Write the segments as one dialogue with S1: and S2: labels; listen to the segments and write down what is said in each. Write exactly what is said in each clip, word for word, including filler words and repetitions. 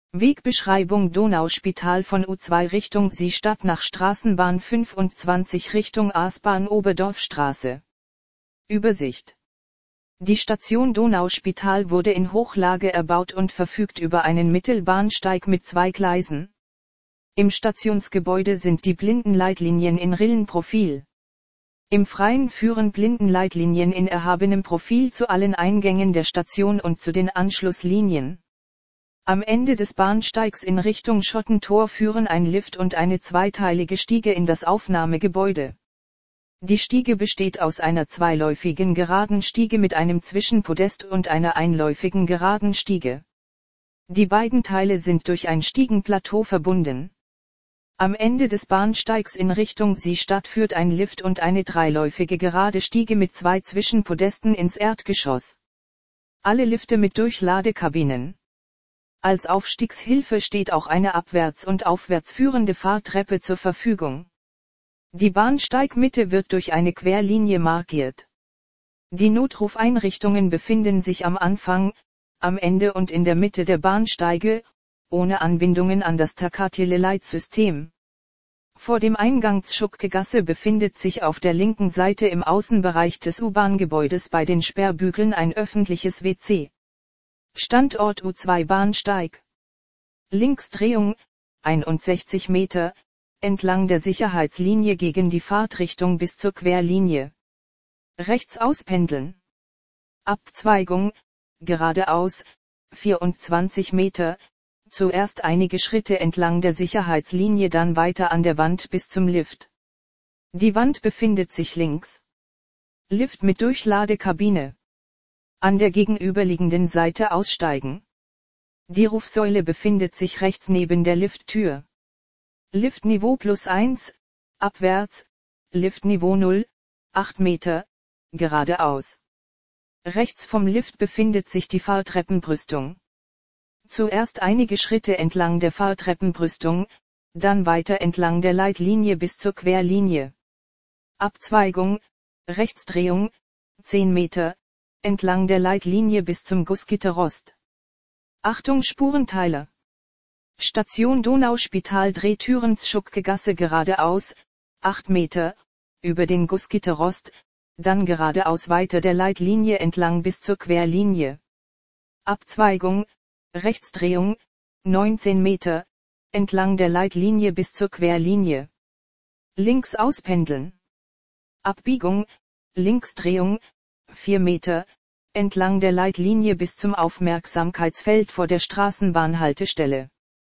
S1: Wegbeschreibung Donauspital von U zwei Richtung Seestadt nach Straßenbahn fünfundzwanzig Richtung Aßbahn Oberdorfstraße. Übersicht. Die Station Donauspital wurde in Hochlage erbaut und verfügt über einen Mittelbahnsteig mit zwei Gleisen. Im Stationsgebäude sind die Blindenleitlinien in Rillenprofil. Im Freien führen Blindenleitlinien in erhabenem Profil zu allen Eingängen der Station und zu den Anschlusslinien. Am Ende des Bahnsteigs in Richtung Schottentor führen ein Lift und eine zweiteilige Stiege in das Aufnahmegebäude. Die Stiege besteht aus einer zweiläufigen geraden Stiege mit einem Zwischenpodest und einer einläufigen geraden Stiege. Die beiden Teile sind durch ein Stiegenplateau verbunden. Am Ende des Bahnsteigs in Richtung Seestadt führt ein Lift und eine dreiläufige gerade Stiege mit zwei Zwischenpodesten ins Erdgeschoss. Alle Lifte mit Durchladekabinen. Als Aufstiegshilfe steht auch eine abwärts und aufwärts führende Fahrtreppe zur Verfügung. Die Bahnsteigmitte wird durch eine Querlinie markiert. Die Notrufeinrichtungen befinden sich am Anfang, am Ende und in der Mitte der Bahnsteige, ohne Anbindungen an das Takatiele-Leitsystem. Vor dem Eingangsschuckegasse befindet sich auf der linken Seite im Außenbereich des U-Bahn-Gebäudes bei den Sperrbügeln ein öffentliches W C. Standort U zwei Bahnsteig. Linksdrehung, einundsechzig Meter, entlang der Sicherheitslinie gegen die Fahrtrichtung bis zur Querlinie. Rechts auspendeln. Abzweigung, geradeaus, vierundzwanzig Meter, zuerst einige Schritte entlang der Sicherheitslinie, dann weiter an der Wand bis zum Lift. Die Wand befindet sich links. Lift mit Durchladekabine. An der gegenüberliegenden Seite aussteigen. Die Rufsäule befindet sich rechts neben der Lifttür. Liftniveau plus eins, abwärts, Liftniveau null, acht Meter, geradeaus. Rechts vom Lift befindet sich die Fahrtreppenbrüstung. Zuerst einige Schritte entlang der Fahrtreppenbrüstung, dann weiter entlang der Leitlinie bis zur Querlinie. Abzweigung, Rechtsdrehung, zehn Meter, entlang der Leitlinie bis zum Gussgitterrost. Achtung Spurenteiler. Station Donauspital Drehtürens-Schuckegasse geradeaus, acht Meter, über den Gussgitterrost, dann geradeaus weiter der Leitlinie entlang bis zur Querlinie. Abzweigung, Rechtsdrehung, neunzehn Meter, entlang der Leitlinie bis zur Querlinie. Links auspendeln. Abbiegung, Linksdrehung, vier Meter, entlang der Leitlinie bis zum Aufmerksamkeitsfeld vor der Straßenbahnhaltestelle.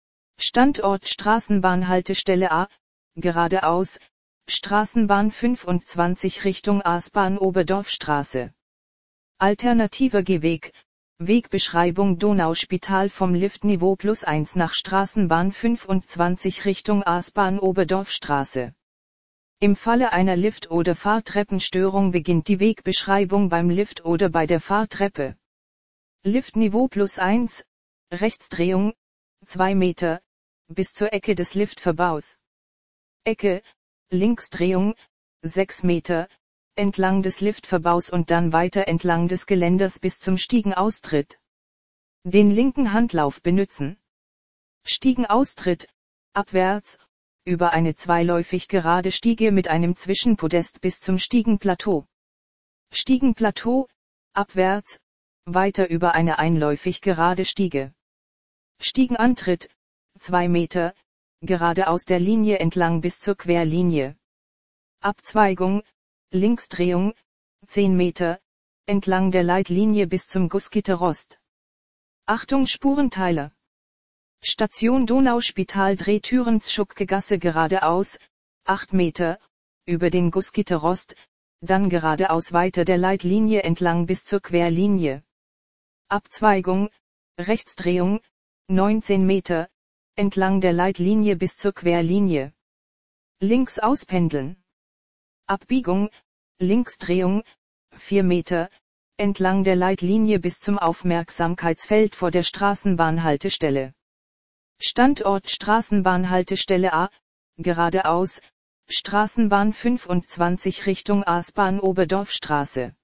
S1: Standort Straßenbahnhaltestelle A, geradeaus, Straßenbahn fünfundzwanzig Richtung Aßbahn Oberdorfstraße. Alternativer Gehweg, Wegbeschreibung Donauspital vom Liftniveau plus eins nach Straßenbahn fünfundzwanzig Richtung Aßbahn Oberdorfstraße. Im Falle einer Lift- oder Fahrtreppenstörung beginnt die Wegbeschreibung beim Lift oder bei der Fahrtreppe. Liftniveau plus eins, Rechtsdrehung, zwei Meter, bis zur Ecke des Liftverbaus. Ecke, Linksdrehung, sechs Meter, entlang des Liftverbaus und dann weiter entlang des Geländers bis zum Stiegenaustritt. Den linken Handlauf benützen. Stiegenaustritt, abwärts, über eine zweiläufig gerade Stiege mit einem Zwischenpodest bis zum Stiegenplateau. Stiegenplateau, abwärts, weiter über eine einläufig gerade Stiege. Stiegenantritt, zwei Meter, geradeaus der Linie entlang bis zur Querlinie. Abzweigung, Linksdrehung, zehn Meter, entlang der Leitlinie bis zum Gussgitterrost. Achtung Spurenteiler. Station Donauspital Drehtürens-Schuckegasse geradeaus, acht Meter, über den Gussgitterrost, dann geradeaus weiter der Leitlinie entlang bis zur Querlinie. Abzweigung, Rechtsdrehung, neunzehn Meter, entlang der Leitlinie bis zur Querlinie. Links auspendeln. Abbiegung, Linksdrehung, vier Meter, entlang der Leitlinie bis zum Aufmerksamkeitsfeld vor der Straßenbahnhaltestelle. Standort Straßenbahnhaltestelle A, geradeaus, Straßenbahn fünfundzwanzig Richtung Aßbahn Oberdorfstraße.